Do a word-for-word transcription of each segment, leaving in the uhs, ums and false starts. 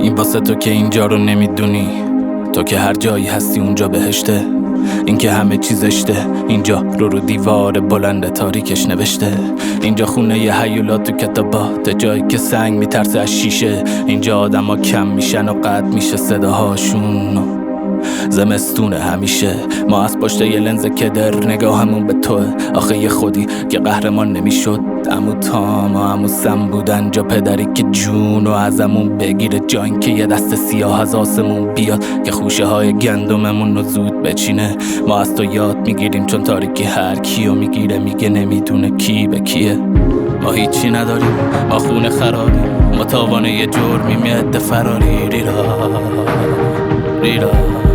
این واسه تو که اینجا رو نمیدونی، تو که هر جایی هستی اونجا بهشته. این که همه چیز اشته، اینجا رو رو دیوار بلند تاریکش نوشته. اینجا خونه ی هیولات تو کتابات، جایی که سنگ میترسه از شیشه. اینجا آدم ها کم میشن و قطع میشه صداهاشون، زمستونه همیشه. ما از پشت یه لنز کدر نگاهمون به توه. آخه یه خودی که قهرمان نمیشد، عمو تام و عمو سم بودن. جا پدری که جون و ازمون بگیره، جاین که یه دست سیاه از آسمون بیاد که خوشه های گندممون رو زود بچینه. ما از تو یاد میگیریم چون تاریکی هر کیو میگیره، میگه نمیدونه کی به کیه. ما هیچی نداریم، ما خونه خرابیم، ما تاوانه یه جرمی میاد فراری. ریرا ریرا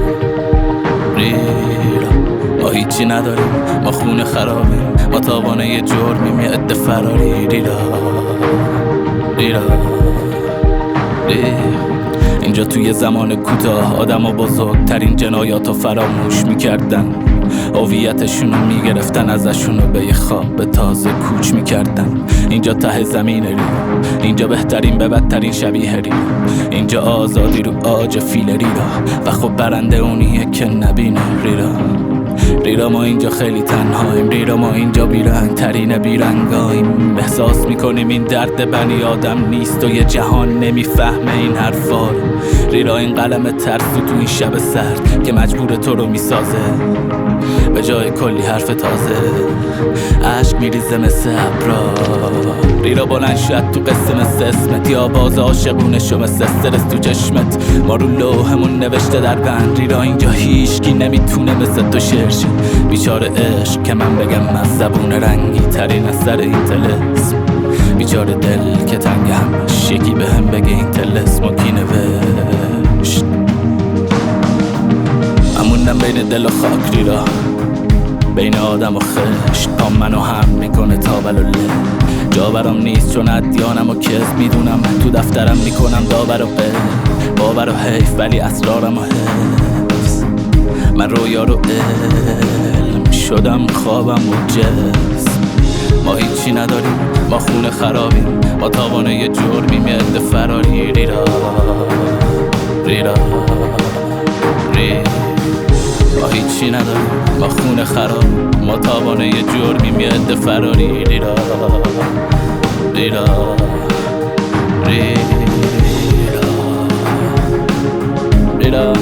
ریرا ما هیچی نداریم، ما خونه خرابیم، ما تاوانه یه جرمی میاد فراری. ریرا ریرا ریرا اینجا توی زمان کوتاه آدم ها بزرگترین جنایات رو فراموش میکردن. هویتشونو میگرفتن ازشونو به یه خواب تازه کوچ میکردن. اینجا ته زمین ریرا، اینجا بهترین به بدترین شبیه ریرا. اینجا آزادی رو آج فیل ریرا، و خب برنده اونیه که نبینه. ریرا ریرا ما اینجا خیلی تنهاییم، ریرا ما اینجا بیرنگ ترین بیرنگاییم. احساس میکنیم این درد بنی آدم نیست و یه جهان نمیفهمه این حرفا رو. ریرا این قلم ترسو تو این شب سرد که مجبور تو رو میسازه، به جای کلی حرف تازه عشق میریزه مثل ابرا. ریرا بلند شد تو قصه مثل اسمت، یا باز عاشقونشو مثل استرس تو چشمت. ما رو لوحمون نوشته در بند، ریرا اینجا هیچکی نمیتونه مثل تو شعر شه. بیچاره عشق که من بگم از زبون رنگی ترین اثر این طلسم. بیچاره دل که تنگ همش، یکی به هم بگه این طلسم و کی نوشت. اموندم بین دل و خاک ریرا، بین آدم و خشت. پام منو هم میکنه تا بلوله، جا برام نیست چون ادیانم و کذب میدونم. تو دفترم میکنم داور و به باور و حیف، ولی اسرارم و حفظ. من رویا رو علم شدم، خوابم و جسم. ما هیچی نداریم، ما خونه خرابیم، ما تاوانه یه جرمی میاد فراری. ریرا ریرا ریرا ما هیچی نداریم، ما خونه خراب، ما تاوانه یه جرمی میاد فراری. ریرا ریرا ریرا ریرا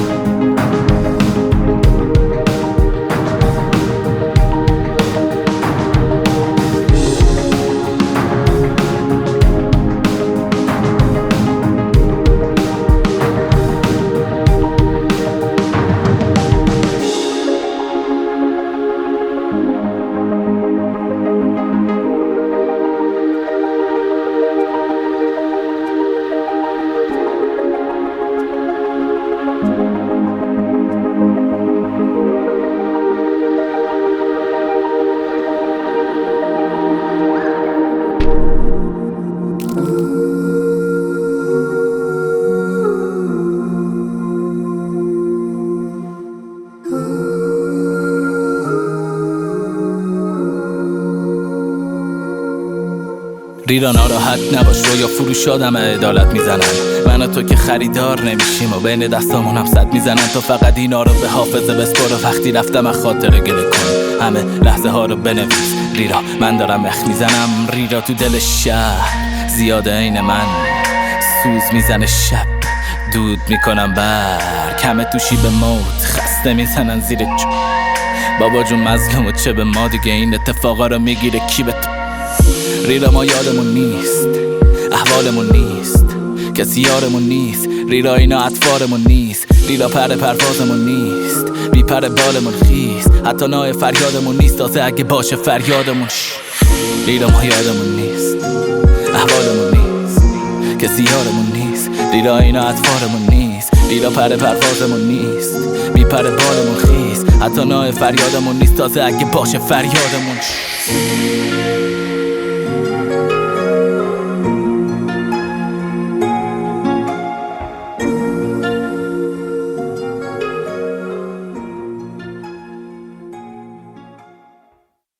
ریرا ناراحت نباش، رویا فروش آدم عدالت میزنن. من و تو که خریدار نمیشیم و بین دستامون هم صد میزنن. تو فقط اینا رو به حافظه بسپر و وقتی رفتم از خاطره گله کن. همه لحظه ها رو بنویس ریرا، من دارم مخ میزنم. ریرا تو دل شهر زیاده عین من، سوز میزنه شب دود میکنم بر. کمه توشی به موت خسته میزنن زیر جو. بابا جون مظلوم و چه به ما دیگه، این اتفاقا رو میگیره کی به تو. ریرا ما یادمون نیست، احوالمون نیست، کسی یارمون نیست. ریرا اینا اطفارمون نیست، ریرا پر پروازمون نیست، بی پر بالمون خیست. حتی نای فریادمون نیست، تازه اگه باشه فریادمون. ریرا ما یادمون نیست، احوالمون نیست، کسی یارمون نیست. ریرا اینا اطفارمون نیست، ریرا پر پروازمون نیست، بی پر بالمون خیست. حتی نای فریادمون نیست، تازه اگه باشه فریادمون.